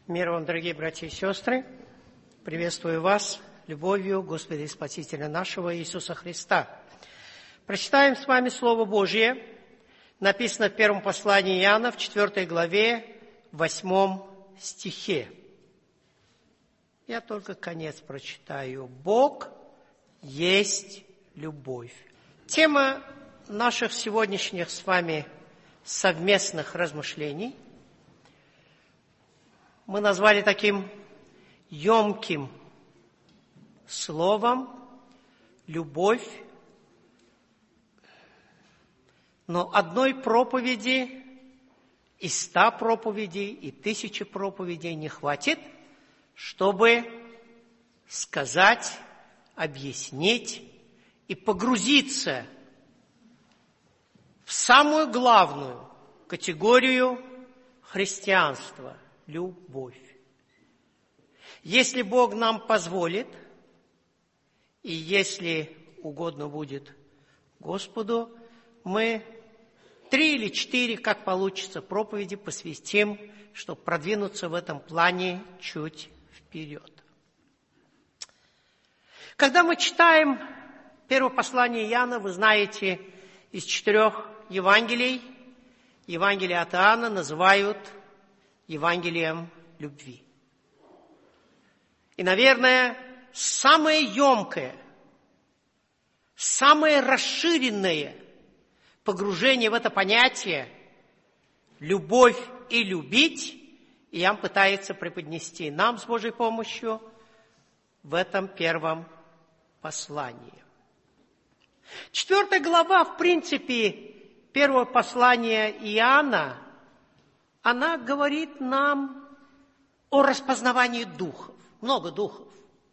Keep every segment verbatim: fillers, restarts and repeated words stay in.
Мир вам, дорогие братья и сестры! Приветствую вас любовью Господа и Спасителя нашего Иисуса Христа. Прочитаем с вами Слово Божье, написано в первом послании Иоанна, в четвёртой главе, в восьмом стихе. Я только конец прочитаю. Бог есть любовь. Тема наших сегодняшних с вами совместных размышлений мы назвали таким емким словом «любовь». Но одной проповеди и ста проповедей, и тысячи проповедей не хватит, чтобы сказать, объяснить и погрузиться в самую главную категорию христианства – любовь. Если Бог нам позволит, и если угодно будет Господу, мы три или четыре, как получится, проповеди посвятим, чтобы продвинуться в этом плане чуть вперед. Когда мы читаем первое послание Иоанна, вы знаете, из четырех Евангелий, Евангелие от Иоанна называют Евангелием любви. И, наверное, самое емкое, самое расширенное погружение в это понятие «любовь» и «любить» Иоанн пытается преподнести нам с Божьей помощью в этом первом послании. Четвертая глава, в принципе, первого послания Иоанна, она говорит нам о распознавании духов. Много духов.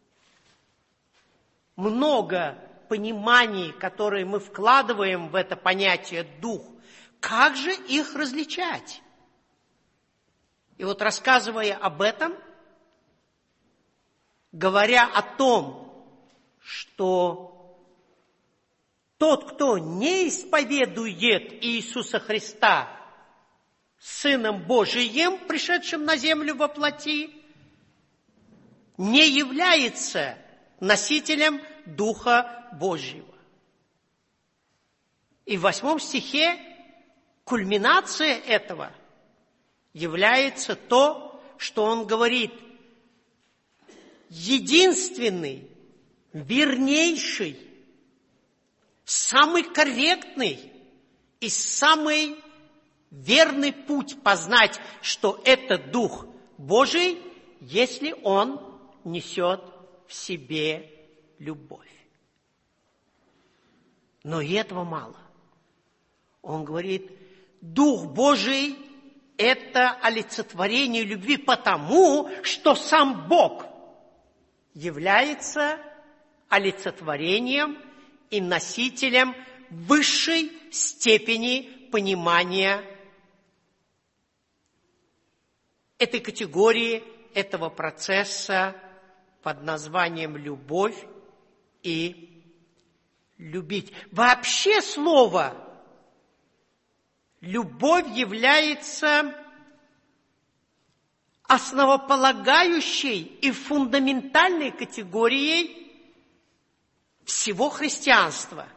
Много пониманий, которые мы вкладываем в это понятие «дух». Как же их различать? И вот рассказывая об этом, говоря о том, что тот, кто не исповедует Иисуса Христа Сыном Божиим, пришедшим на землю во плоти, не является носителем Духа Божьего. И в восьмом стихе кульминация этого является то, что он говорит: единственный, вернейший, самый корректный и самый верный путь познать, что это Дух Божий, если Он несет в себе любовь. Но и этого мало. Он говорит, Дух Божий – это олицетворение любви, потому что сам Бог является олицетворением и носителем высшей степени понимания этой категории, этого процесса под названием «любовь» и «любить». Вообще слово «любовь» является основополагающей и фундаментальной категорией всего христианства,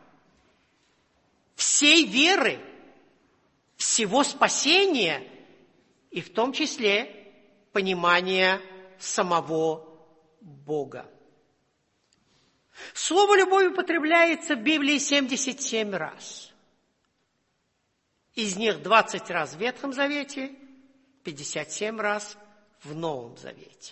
всей веры, всего спасения и в том числе понимания самого Бога. Слово «любовь» употребляется в Библии семьдесят семь раз. Из них двадцать раз в Ветхом Завете, пятьдесят семь раз в Новом Завете.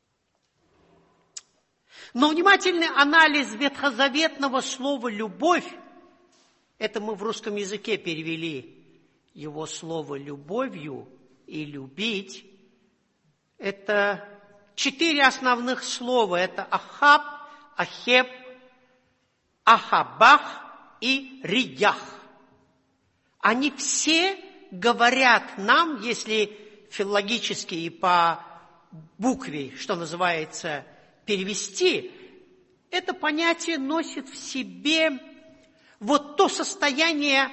Но внимательный анализ ветхозаветного слова «любовь», это мы в русском языке перевели его слово «любовью» и «любить», это четыре основных слова. Это ахаб, ахеб, ахабах и риях. Они все говорят нам, если филологически и по букве, что называется, перевести, это понятие носит в себе вот то состояние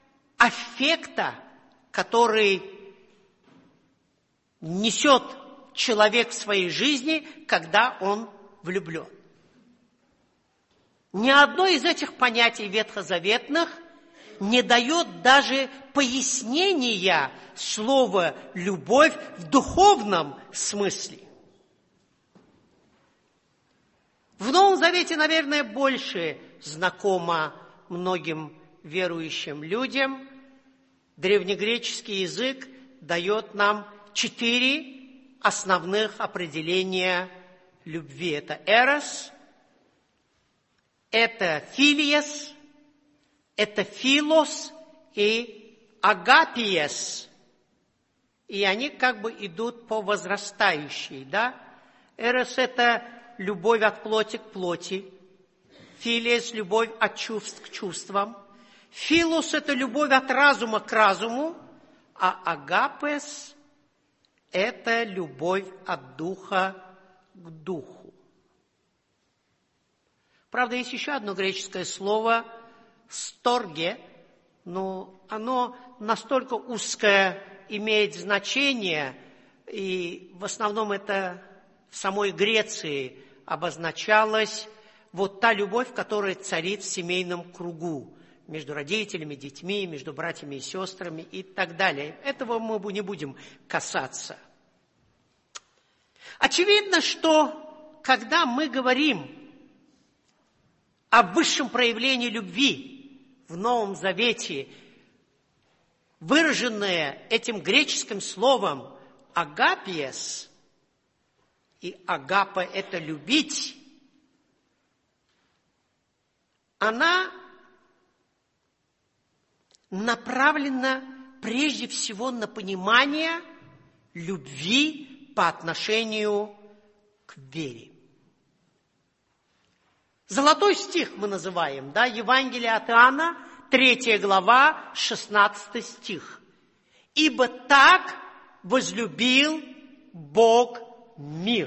аффекта, который несет человек в своей жизни, когда он влюблен. Ни одно из этих понятий ветхозаветных не дает даже пояснения слова «любовь» в духовном смысле. В Новом Завете, наверное, больше знакомо многим верующим людям. Древнегреческий язык дает нам четыре основных определения любви. Это эрос, это филиес, это филос и агапиес. И они как бы идут по возрастающей, да? Эрос – это любовь от плоти к плоти. Филиес – любовь от чувств к чувствам. Филос – это любовь от разума к разуму. А агапес – это любовь от духа к духу. Правда, есть еще одно греческое слово «сторге», но оно настолько узкое имеет значение, и в основном это в самой Греции обозначалось вот та любовь, которая царит в семейном кругу между родителями, детьми, между братьями и сестрами и так далее. Этого мы не будем касаться. Очевидно, что когда мы говорим о высшем проявлении любви в Новом Завете, выраженное этим греческим словом «агапиес», и агапа – это любить, она направлена прежде всего на понимание любви по отношению к вере. Золотой стих мы называем, да, Евангелие от Иоанна, третья глава, шестнадцатый стих. «Ибо так возлюбил Бог мир».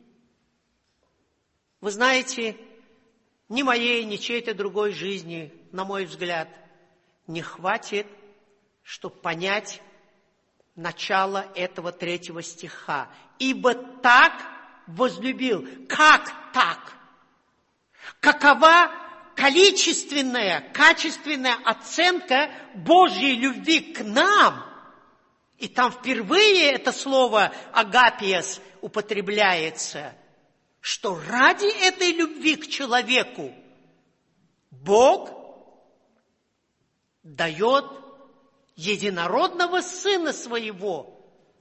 Вы знаете, ни моей, ни чьей-то другой жизни, на мой взгляд, не хватит, чтобы понять начало этого третьего стиха. «Ибо так возлюбил». Как так? Какова количественная, качественная оценка Божьей любви к нам? И там впервые это слово «агапиес» употребляется, что ради этой любви к человеку Бог дает единородного Сына Своего,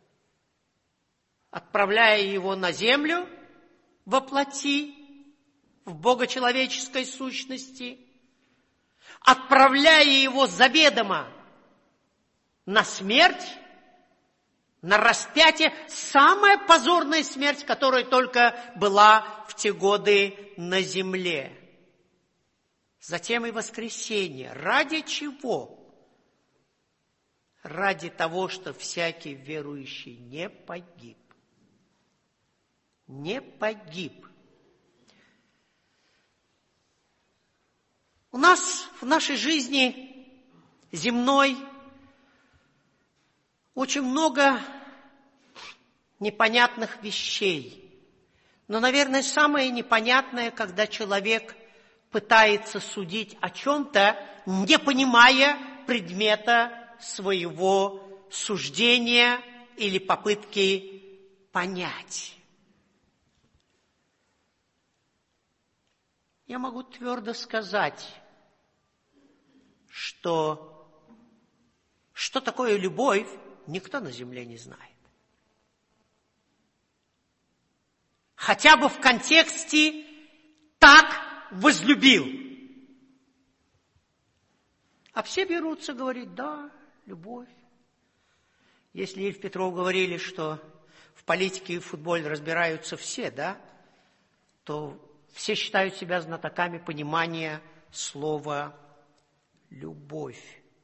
отправляя Его на землю во плоти, в богочеловеческой сущности, отправляя Его заведомо на смерть, на распятие, самая позорная смерть, которая только была в те годы на земле. Затем и воскресение. Ради чего? Ради того, что всякий верующий не погиб. Не погиб. У нас в нашей жизни земной очень много непонятных вещей. Но, наверное, самое непонятное, когда человек пытается судить о чем-то, не понимая предмета своего суждения или попытки понять. Я могу твердо сказать, что что такое любовь, никто на земле не знает. Хотя бы в контексте «так возлюбил». А все берутся говорить: да, любовь. Если Ильф Петров говорили, что в политике и в футболе разбираются все, да, то все считают себя знатоками понимания слова «любовь».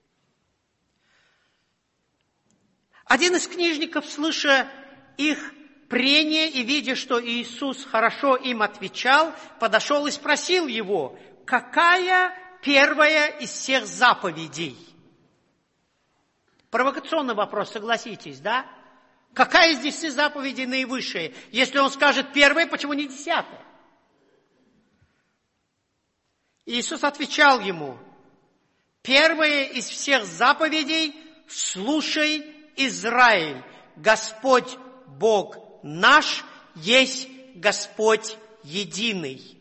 Один из книжников, слыша их прение и видя, что Иисус хорошо им отвечал, подошел и спросил его: какая первая из всех заповедей? Провокационный вопрос, согласитесь, да? Какая из десяти заповедей наивысшая? Если он скажет первая, почему не десятая? Иисус отвечал ему: первая из всех заповедей: слушай, Израиль, Господь Бог наш есть Господь единый.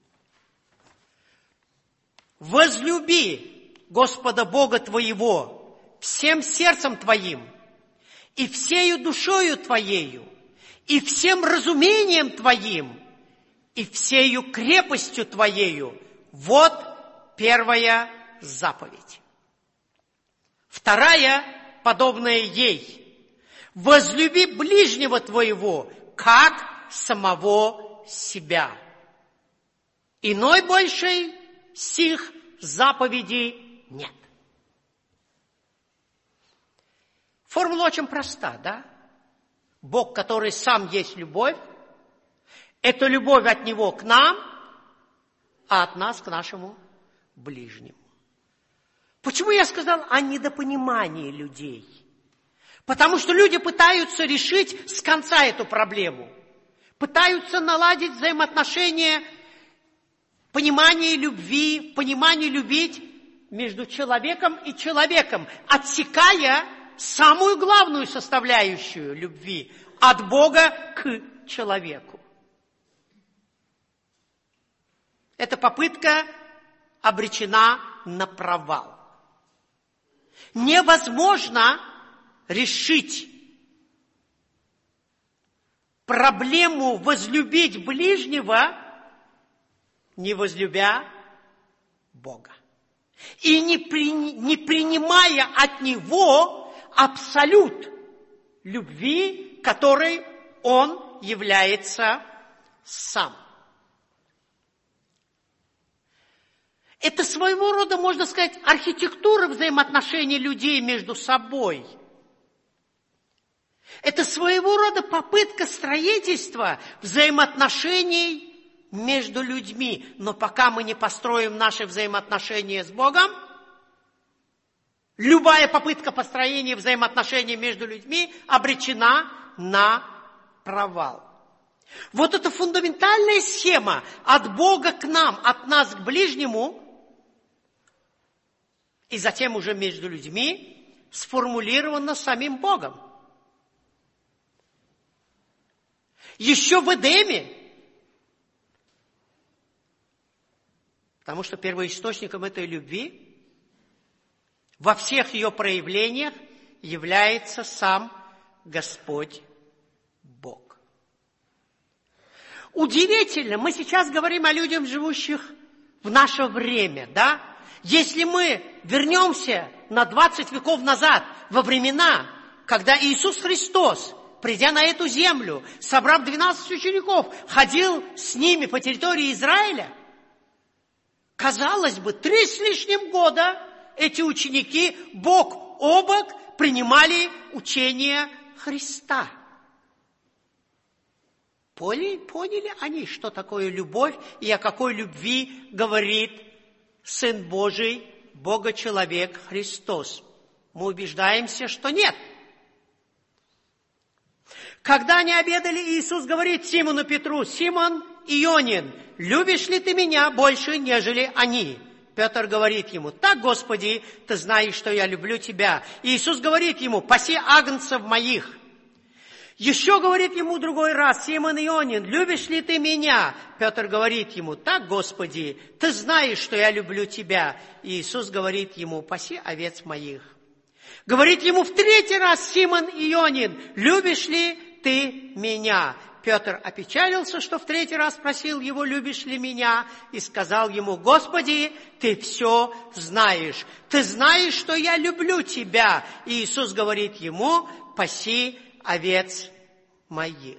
Возлюби Господа Бога твоего всем сердцем твоим, и всею душою твоею, и всем разумением твоим, и всею крепостью твоею. Вот первая заповедь. Вторая, подобная ей: возлюби ближнего твоего, как самого себя. Иной большей сих заповедей нет. Формула очень проста, да? Бог, который сам есть любовь, это любовь от Него к нам, а от нас к нашему ближнему. Почему я сказал о недопонимании людей? Потому что люди пытаются решить с конца эту проблему. Пытаются наладить взаимоотношения, понимание любви, понимание любить между человеком и человеком, отсекая самую главную составляющую любви от Бога к человеку. Эта попытка обречена на провал. Невозможно решить проблему возлюбить ближнего, не возлюбя Бога. И не, при, не принимая от Него абсолют любви, которой Он является сам. Это своего рода, можно сказать, архитектура взаимоотношений людей между собой. Это своего рода попытка строительства взаимоотношений между людьми. Но пока мы не построим наши взаимоотношения с Богом, любая попытка построения взаимоотношений между людьми обречена на провал. Вот эта фундаментальная схема от Бога к нам, от нас к ближнему, и затем уже между людьми, сформулирована самим Богом. Еще в Эдеме, потому что первоисточником этой любви во всех ее проявлениях является сам Господь Бог. Удивительно, мы сейчас говорим о людях, живущих в наше время, да? Если мы вернемся на двадцать веков назад, во времена, когда Иисус Христос, придя на эту землю, собрав двенадцать учеников, ходил с ними по территории Израиля, казалось бы, три с лишним года эти ученики бок о бок принимали учение Христа. Поняли, поняли они, что такое любовь и о какой любви говорит Сын Божий, Бога-человек Христос? Мы убеждаемся, что нет. Когда они обедали, Иисус говорит Симону Петру: «Симон Ионин, любишь ли ты меня больше, нежели они?» Петр говорит ему: «Так, Господи, ты знаешь, что я люблю тебя». И Иисус говорит ему: «Паси агнцев моих». Еще говорит ему другой раз: «Симон Ионин, любишь ли ты меня?» Петр говорит ему: «Так, Господи, ты знаешь, что я люблю тебя». И Иисус говорит ему: «Паси овец моих». Говорит ему в третий раз: «Симон Ионин, любишь ли ты меня?» Петр опечалился, что в третий раз спросил его: «Любишь ли меня?» И сказал ему: «Господи, ты все знаешь. Ты знаешь, что я люблю тебя». И Иисус говорит ему: «Паси овец моих».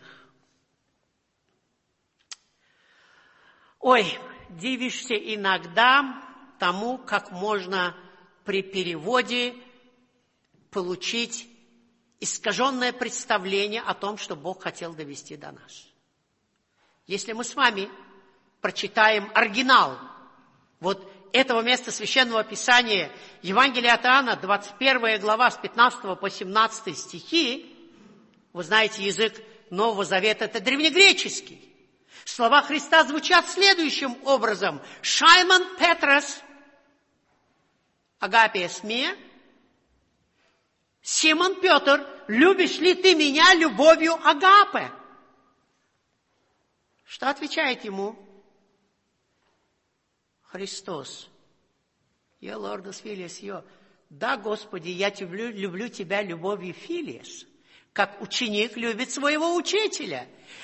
Ой, дивишься иногда тому, как можно при переводе получить искаженное представление о том, что Бог хотел довести до нас. Если мы с вами прочитаем оригинал вот этого места Священного Писания, Евангелие от Иоанна, двадцать первая глава, с пятнадцатого по семнадцатый стихи, Вы знаете, язык Нового Завета – это древнегреческий. Слова Христа звучат следующим образом. «Шаймон Петрос, агапиес ме». Симон Петр, любишь ли ты меня любовью агапе? Что отвечает ему Христос? Я лордос филиес йо. Да, Господи, я люблю, люблю тебя любовью филиес, как ученик любит своего учителя.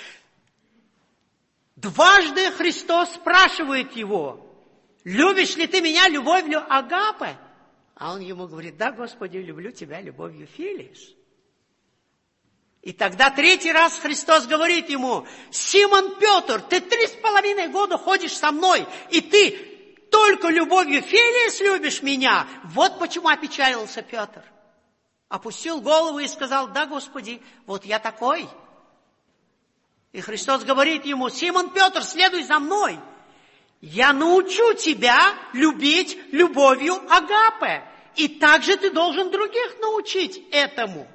Дважды Христос спрашивает его, любишь ли ты меня любовью агапе? А он ему говорит, да, Господи, люблю тебя любовью филиес. И тогда третий раз Христос говорит ему, Симон Петр, ты три с половиной года ходишь со мной, и ты только любовью филиес любишь меня. Вот почему опечалился Петр. Опустил голову и сказал, да, Господи, вот я такой. И Христос говорит ему, Симон Петр, следуй за мной. Я научу тебя любить любовью агапе. И также ты должен других научить этому.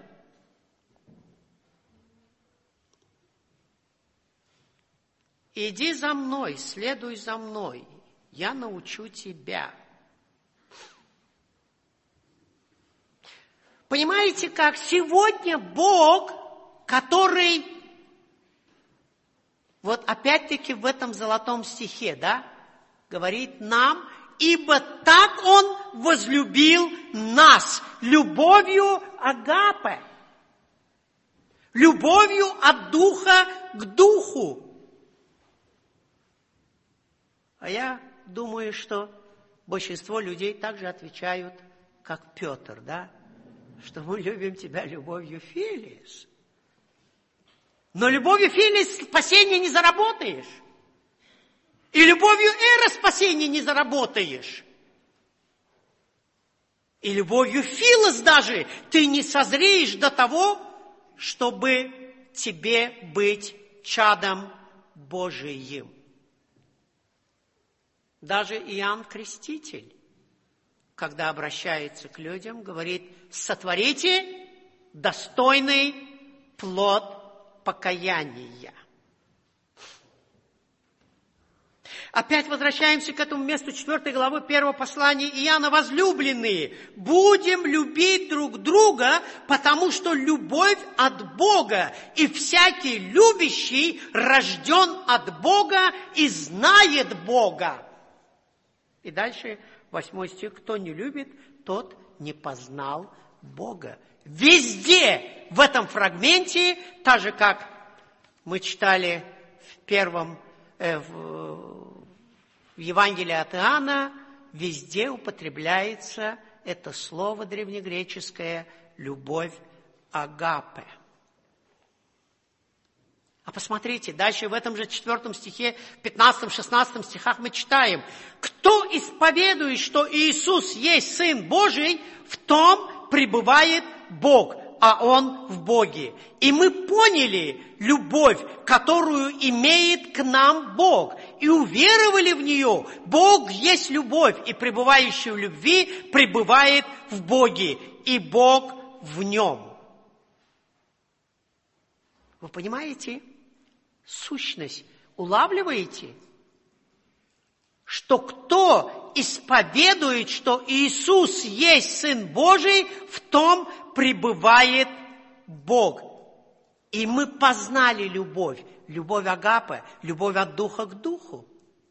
Иди за мной, следуй за мной. Я научу тебя. Понимаете, как сегодня Бог, который, вот опять-таки в этом золотом стихе, да, говорит нам, ибо так Он возлюбил нас любовью агапе, любовью от духа к духу. А я думаю, что большинство людей также отвечают, как Петр, да, что мы любим тебя любовью филиес. Но любовью филиес спасения не заработаешь. И любовью эра спасения не заработаешь. И любовью филос даже ты не созреешь до того, чтобы тебе быть чадом Божиим. Даже Иоанн Креститель, когда обращается к людям, говорит, сотворите достойный плод покаяния. Опять возвращаемся к этому месту четвёртой главы первого послания Иоанна. Возлюбленные, будем любить друг друга, потому что любовь от Бога, и всякий любящий рожден от Бога и знает Бога. И дальше восьмой стих. Кто не любит, тот не познал Бога. Везде в этом фрагменте, так же, как мы читали в первом, э, в, в Евангелии от Иоанна, везде употребляется это слово древнегреческое «любовь агапе». А посмотрите, дальше в этом же четвертом стихе, пятнадцатом-шестнадцатом стихах мы читаем, «Кто исповедует, что Иисус есть Сын Божий, в том пребывает Бог, а Он в Боге». И мы поняли любовь, которую имеет к нам Бог, и уверовали в нее. Бог есть любовь, и пребывающий в любви пребывает в Боге, и Бог в нем. Вы понимаете? Сущность. Улавливаете? Что кто исповедует, что Иисус есть Сын Божий, в том пребывает Бог. И мы познали любовь. Любовь агапе, любовь от духа к духу.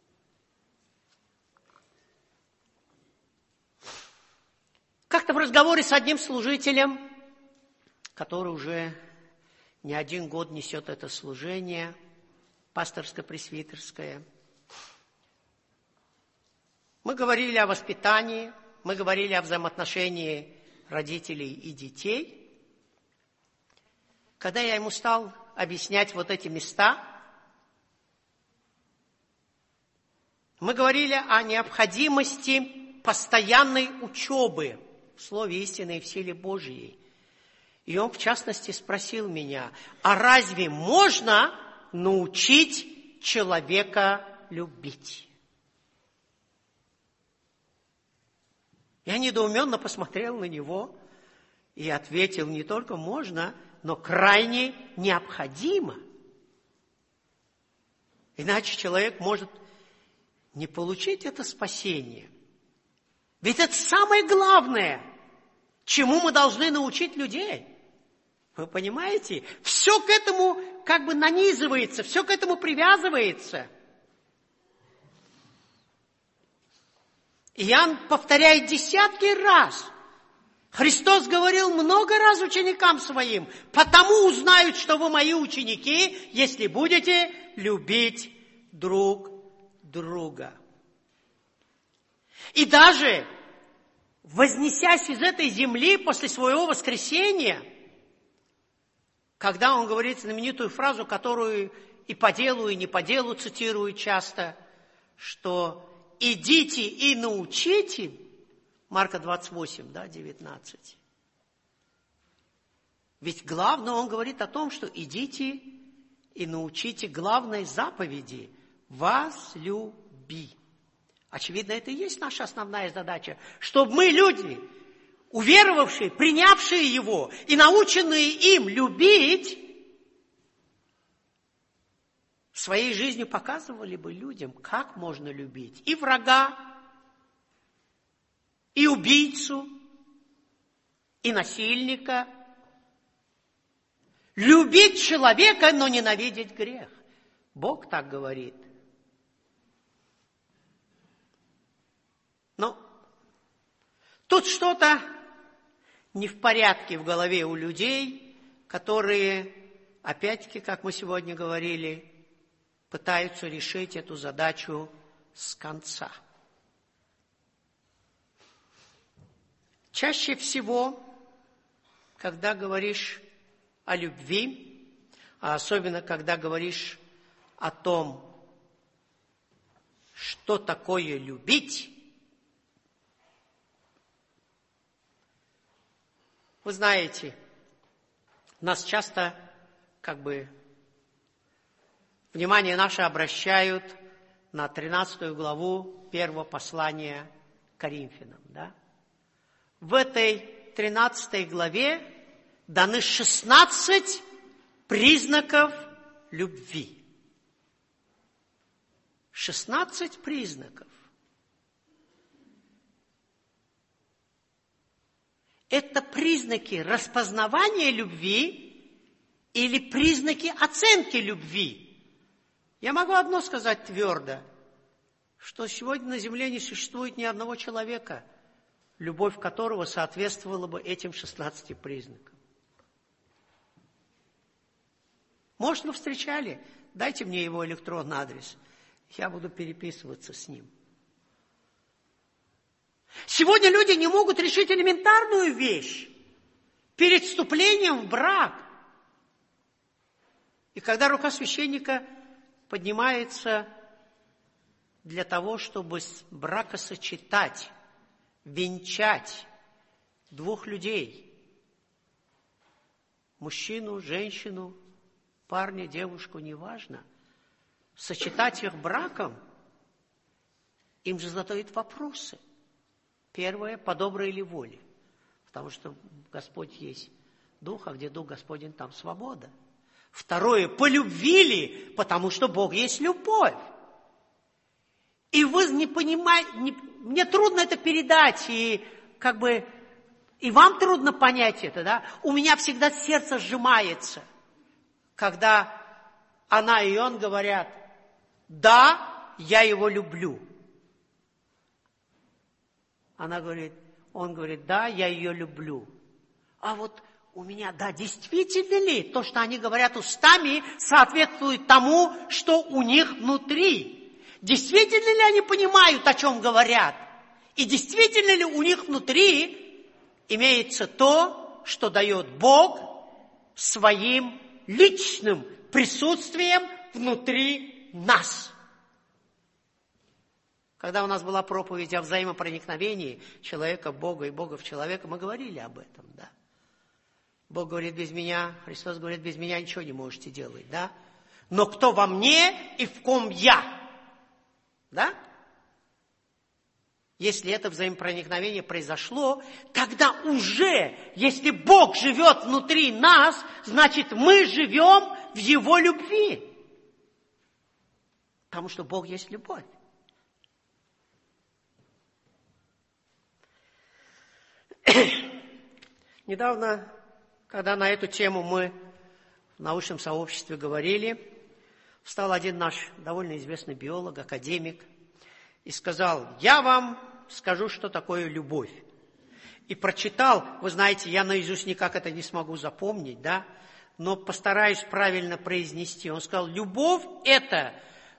Как-то в разговоре с одним служителем, который уже не один год несет это служение, пасторско-пресвитерское. Мы говорили о воспитании, мы говорили о взаимоотношении родителей и детей. Когда я ему стал объяснять вот эти места, мы говорили о необходимости постоянной учебы в Слове истины и в силе Божьей. И он, в частности, спросил меня, а разве можно научить человека любить? Я недоуменно посмотрел на него и ответил, не только можно, но крайне необходимо. Иначе человек может не получить это спасение. Ведь это самое главное, чему мы должны научить людей. Вы понимаете? Все к этому как бы нанизывается, все к этому привязывается. Иоанн повторяет десятки раз. Христос говорил много раз ученикам своим: «Потому узнают, что вы мои ученики, если будете любить друг друга». И даже вознесясь из этой земли после своего воскресения, когда он говорит знаменитую фразу, которую и по делу, и не по делу цитируют часто, что «идите и научите», Марка двадцать восемь, да, девятнадцать. Ведь главное, он говорит о том, что идите и научите главной заповеди – возлюби. Очевидно, это и есть наша основная задача, чтобы мы, люди, уверовавшие, принявшие Его и наученные им любить, своей жизнью показывали бы людям, как можно любить и врага, и убийцу, и насильника. Любить человека, но ненавидеть грех. Бог так говорит. Но тут что-то не в порядке в голове у людей, которые, опять-таки, как мы сегодня говорили, пытаются решить эту задачу с конца. Чаще всего, когда говоришь о любви, а особенно когда говоришь о том, что такое любить, вы знаете, нас часто как бы внимание наше обращают на тринадцатую главу первого послания к Коринфянам, да? В этой тринадцатой главе даны шестнадцать признаков любви. шестнадцать признаков. Это признаки распознавания любви или признаки оценки любви? Я могу одно сказать твердо, что сегодня на земле не существует ни одного человека, любовь которого соответствовала бы этим шестнадцати признакам. Может, вы встречали? Дайте мне его электронный адрес. Я буду переписываться с ним. Сегодня люди не могут решить элементарную вещь перед вступлением в брак. И когда рука священника поднимается для того, чтобы бракосочетать, венчать двух людей, мужчину, женщину, парня, девушку, неважно, сочетать их браком, им же задают вопросы. Первое, по доброй ли воле, потому что Господь есть Дух, а где Дух Господень, там свобода. Второе, по любви ли, потому что Бог есть любовь. И вы не понимаете, не, мне трудно это передать, и как бы и вам трудно понять это, да? У меня всегда сердце сжимается, когда она и он говорят: да, я его люблю. Она говорит, он говорит, да, я ее люблю. А вот у меня, да, действительно ли то, что они говорят устами, соответствует тому, что у них внутри? Действительно ли они понимают, о чем говорят? И действительно ли у них внутри имеется то, что дает Бог своим личным присутствием внутри нас? Когда у нас была проповедь о взаимопроникновении человека в Бога и Бога в человека, мы говорили об этом, да? Бог говорит, без меня, Христос говорит, без меня ничего не можете делать, да? Но кто во мне и в ком я? Да? Если это взаимопроникновение произошло, тогда уже, если Бог живет внутри нас, значит, мы живем в Его любви. Потому что Бог есть любовь. Недавно, когда на эту тему мы в научном сообществе говорили, встал один наш довольно известный биолог, академик, и сказал: я вам скажу, что такое любовь. И прочитал, вы знаете, я наизусть никак это не смогу запомнить, да, но постараюсь правильно произнести. Он сказал: любовь – это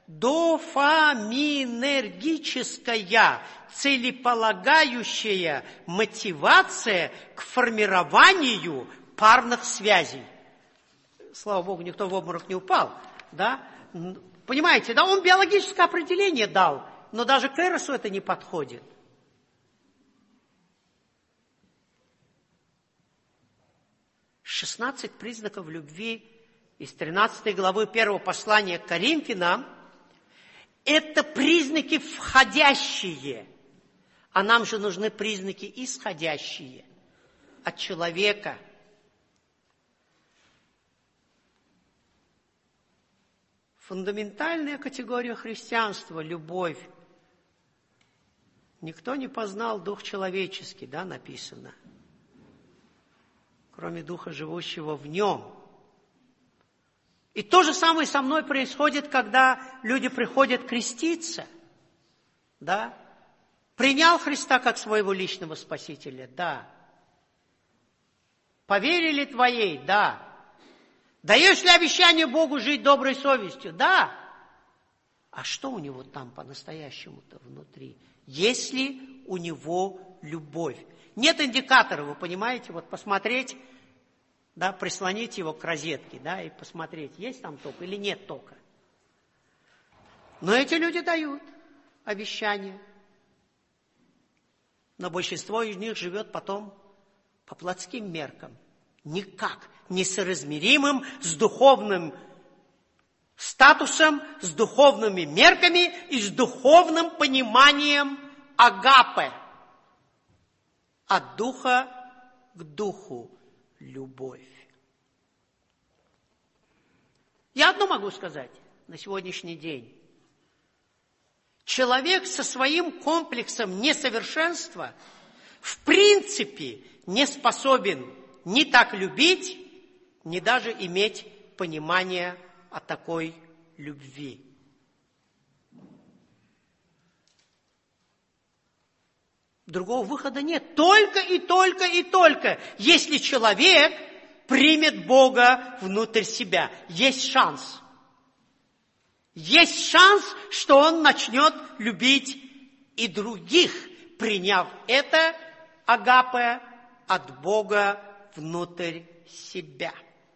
дофаминергическая, целеполагающая мотивация к формированию парных связей. Слава Богу, никто в обморок не упал, да? Понимаете, да, он биологическое определение дал, но даже к Эросу это не подходит. шестнадцать признаков любви из тринадцатой главы первого послания к Коринфянам – это признаки входящие, а нам же нужны признаки исходящие от человека. Фундаментальная категория христианства – любовь. Никто не познал дух человеческий, да, написано, кроме духа, живущего в нем. И то же самое со мной происходит, когда люди приходят креститься, да. Принял Христа как своего личного Спасителя, да. Поверили Твоей, да. Даешь ли обещание Богу жить доброй совестью, да. А что у него там по-настоящему-то внутри? Есть ли у него любовь? Нет индикатора, вы понимаете, вот посмотреть, да, прислонить его к розетке, да, и посмотреть, есть там ток или нет тока. Но эти люди дают обещания. Но большинство из них живет потом по плотским меркам, никак не соразмеримым с духовным статусом, с духовными мерками и с духовным пониманием агапе. От духа к духу любовь. Я одно могу сказать на сегодняшний день. Человек со своим комплексом несовершенства в принципе не способен ни так любить, ни даже иметь понимание о такой любви. Другого выхода нет. Только и только и только, если человек примет Бога внутрь себя. Есть шанс. Есть шанс, что он начнет любить и других, приняв это агапе от Бога внутрь себя.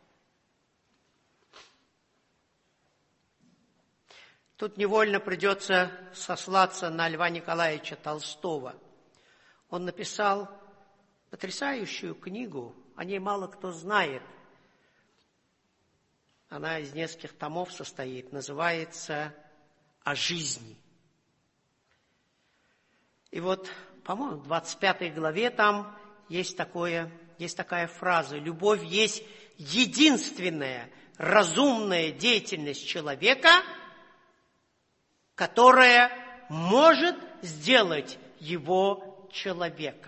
Тут невольно придется сослаться на Льва Николаевича Толстого. Он написал потрясающую книгу, о ней мало кто знает. Она из нескольких томов состоит, называется «О жизни». И вот, по-моему, в двадцать пятой главе там есть, такое, есть такая фраза: «Любовь есть единственная разумная деятельность человека, которая может сделать его человеком».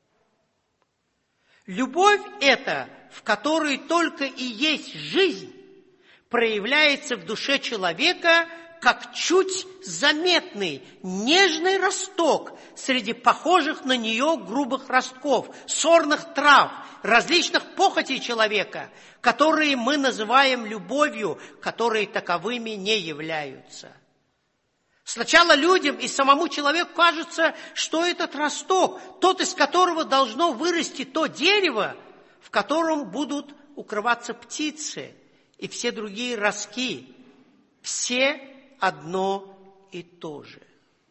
Любовь эта, в которой только и есть жизнь, проявляется в душе человека как чуть заметный, нежный росток среди похожих на нее грубых ростков, сорных трав, различных похотей человека, которые мы называем любовью, которые таковыми не являются. Сначала людям и самому человеку кажется, что этот росток, тот, из которого должно вырасти то дерево, в котором будут укрываться птицы и все другие ростки, все одно и то же.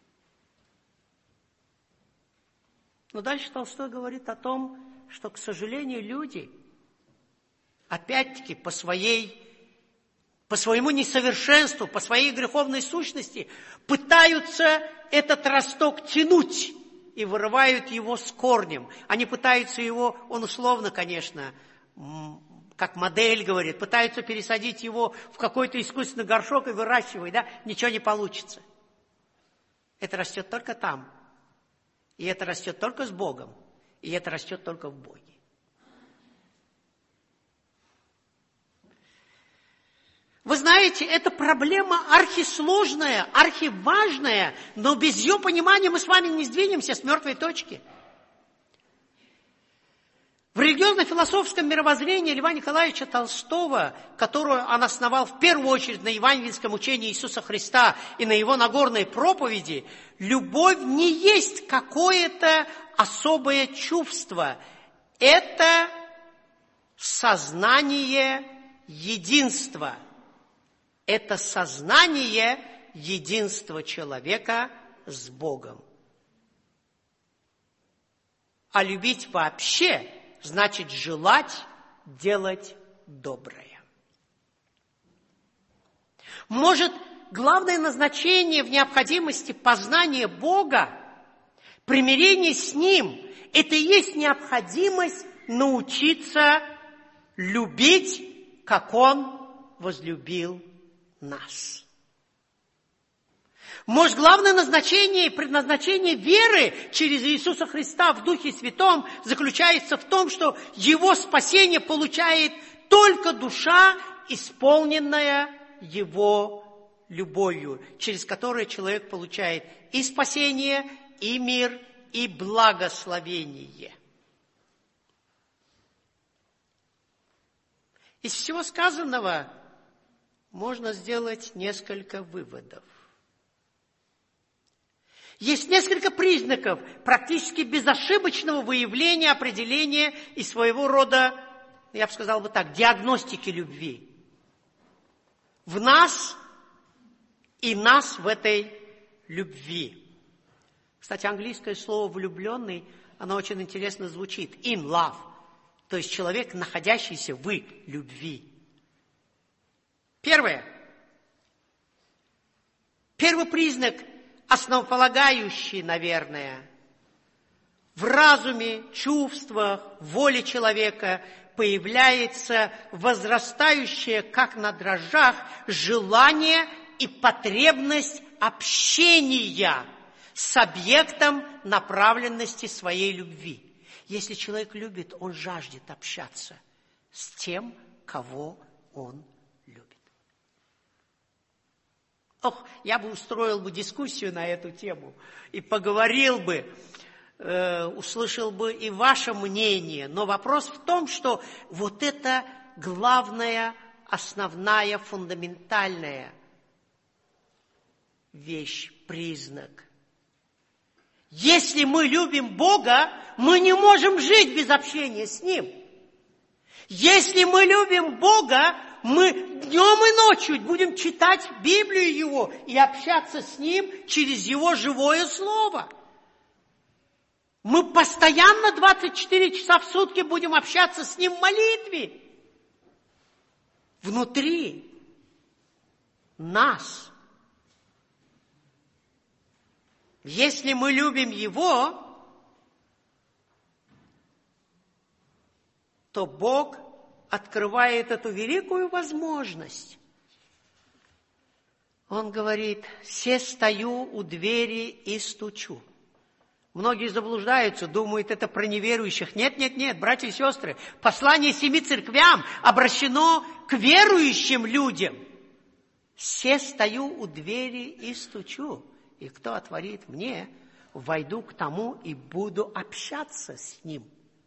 Но дальше Толстой говорит о том, что, к сожалению, люди, опять-таки, по своей, по своему несовершенству, по своей греховной сущности, пытаются этот росток тянуть и вырывают его с корнем. Они пытаются его, он условно, конечно, как модель говорит, пытаются пересадить его в какой-то искусственный горшок и выращивать, да, ничего не получится. Это растет только там. И это растет только с Богом. И это растет только в Боге. Вы знаете, эта проблема архисложная, архиважная, но без ее понимания мы с вами не сдвинемся с мертвой точки. В религиозно-философском мировоззрении Льва Николаевича Толстого, которую он основал в первую очередь на евангельском учении Иисуса Христа и на его Нагорной проповеди, любовь не есть какое-то особое чувство. Это сознание единства. Это сознание единства человека с Богом. А любить вообще значит желать делать доброе. Может, главное назначение в необходимости познания Бога, примирения с Ним, это и есть необходимость научиться любить, как Он возлюбил нас. Может, главное назначение и предназначение веры через Иисуса Христа в Духе Святом заключается в том, что Его спасение получает только душа, исполненная Его любовью, через которую человек получает и спасение, и мир, и благословение. Из всего сказанного можно сделать несколько выводов. Есть несколько признаков практически безошибочного выявления, определения и своего рода, я бы сказал бы так, диагностики любви. В нас и нас в этой любви. Кстати, английское слово «влюбленный», оно очень интересно звучит. In love. То есть человек, находящийся в любви. Первое. Первый признак, основополагающий, наверное, в разуме, чувствах, воле человека появляется возрастающее, как на дрожжах, желание и потребность общения с объектом направленности своей любви. Если человек любит, он жаждет общаться с тем, кого он любит. Ох, я бы устроил бы дискуссию на эту тему и поговорил бы, э, услышал бы и ваше мнение. Но вопрос в том, что вот это главная, основная, фундаментальная вещь, признак. Если мы любим Бога, мы не можем жить без общения с Ним. Если мы любим Бога, мы днем и ночью будем читать Библию Его и общаться с Ним через Его живое Слово. Мы постоянно двадцать четыре часа в сутки будем общаться с Ним в молитве. Внутри нас. Если мы любим Его, то Бог открывает эту великую возможность. Он говорит: «Се стою у двери и стучу». Многие заблуждаются, думают, это про неверующих. Нет, нет, нет, братья и сестры, послание семи церквям обращено к верующим людям. «Се стою у двери и стучу, и кто отворит мне, войду к тому и буду общаться с ним».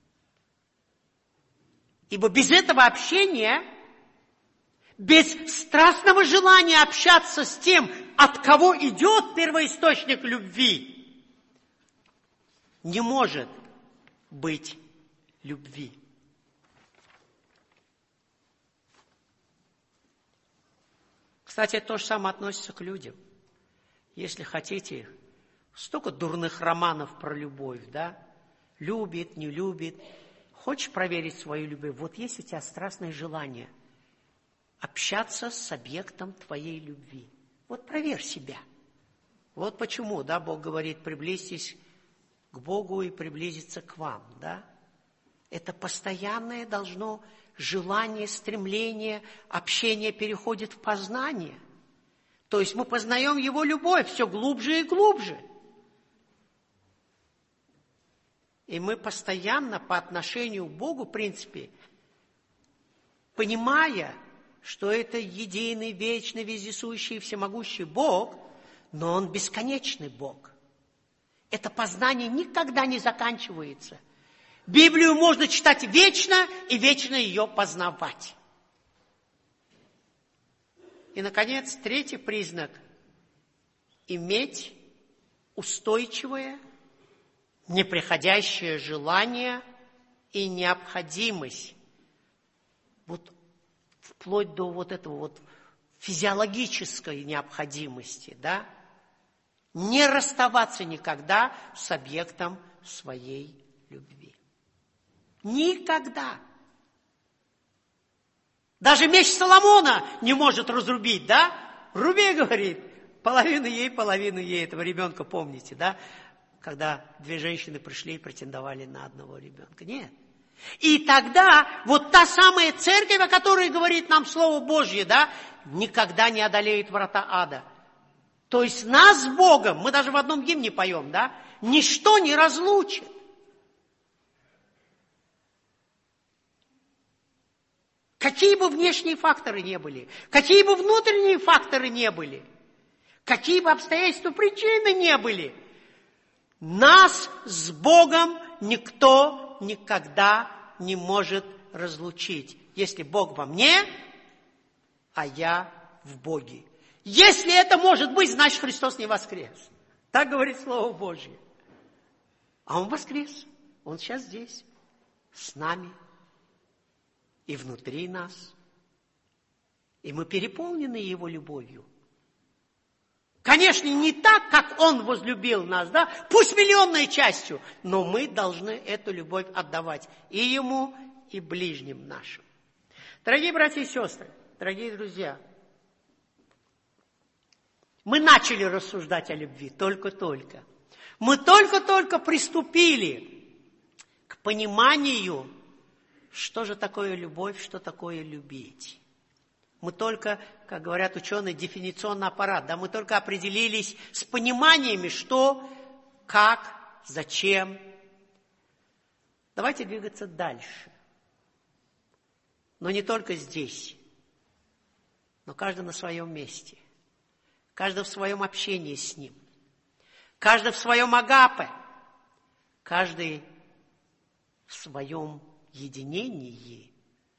Ибо без этого общения, без страстного желания общаться с тем, от кого идет первоисточник любви, не может быть любви. Кстати, то же самое относится к людям. Если хотите, столько дурных романов про любовь, да? Любит, не любит. Хочешь проверить свою любовь? Вот есть у тебя страстное желание общаться с объектом твоей любви. Вот проверь себя. Вот почему, да, Бог говорит: приблизьтесь к Богу и приблизиться к вам, да? Это постоянное должно желание, стремление, общение переходит в познание. То есть мы познаем Его любовь все глубже и глубже. И мы постоянно по отношению к Богу, в принципе, понимая, что это единый, вечный, вездесущий, всемогущий Бог, но Он бесконечный Бог. Это познание никогда не заканчивается. Библию можно читать вечно и вечно ее познавать. И, наконец, третий признак – иметь устойчивое, неприходящее желание и необходимость. Вот вплоть до вот этого вот физиологической необходимости, да? Не расставаться никогда с объектом своей любви. Никогда. Даже меч Соломона не может разрубить, да? Руби, говорит, половину ей, половину ей. Этого ребенка помните, да? Когда две женщины пришли и претендовали на одного ребенка. Нет. И тогда вот та самая церковь, о которой говорит нам Слово Божье, да, никогда не одолеет врата ада. То есть нас с Богом, мы даже в одном гимне поем, да, ничто не разлучит. Какие бы внешние факторы не были, какие бы внутренние факторы не были, какие бы обстоятельства, причины не были, нас с Богом никто никогда не может разлучить. Если Бог во мне, а я в Боге. Если это может быть, значит Христос не воскрес. Так говорит Слово Божье. А Он воскрес. Он сейчас здесь, с нами. И внутри нас. И мы переполнены Его любовью. Конечно, не так, как Он возлюбил нас, да? Пусть миллионной частью, но мы должны эту любовь отдавать и Ему, и ближним нашим. Дорогие братья и сестры, дорогие друзья, мы начали рассуждать о любви только-только. Мы только-только приступили к пониманию, что же такое любовь, что такое любить. Мы только, как говорят ученые, дефиниционный аппарат, да, мы только определились с пониманиями, что, как, зачем. Давайте двигаться дальше. Но не только здесь, но каждый на своем месте. Каждый в своем общении с Ним. Каждый в своем агапе. Каждый в своем единении.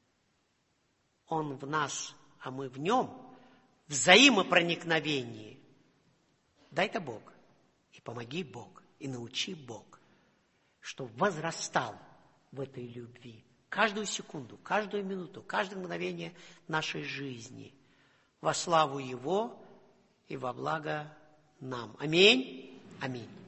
Он в нас, а мы в Нем. Взаимопроникновении. Дай-то Бог. И помоги Бог. И научи Бог. Чтобы возрастал в этой любви. Каждую секунду, каждую минуту, каждое мгновение нашей жизни. Во славу Его и во благо нам. Аминь. Аминь.